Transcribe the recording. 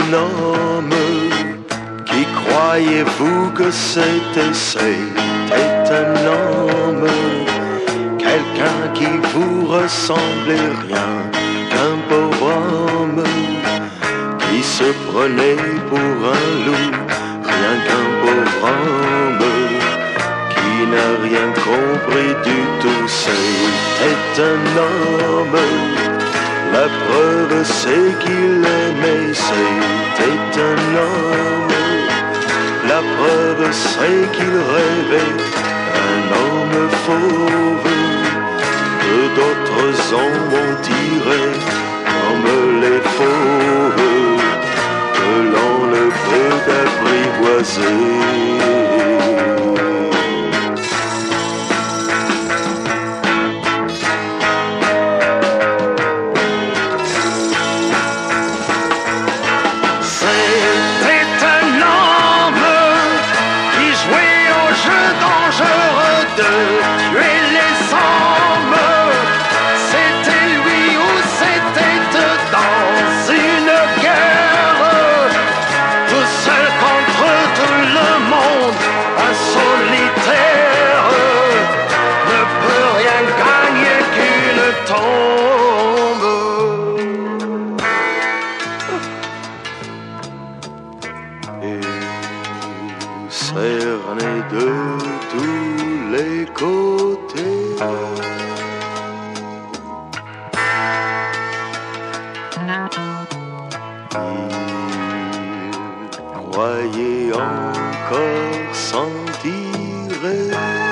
homme. Qui croyez-vous que c'était? C'était un homme. Quelqu'un qui vous ressemblait rien qu'un pauvre homme. Qui se prenait pour un loup, rien qu'un pauvre homme. Qui n'a rien compris du tout, c'était un homme. La preuve c'est qu'il aimait, c'était un homme. La preuve c'est qu'il rêvait, un homme fauve. Que d'autres ont tiré comme les fauves, que l'on ne peut apprivoiser. Cerné de tous les côtés, il croyait encore s'en tirer.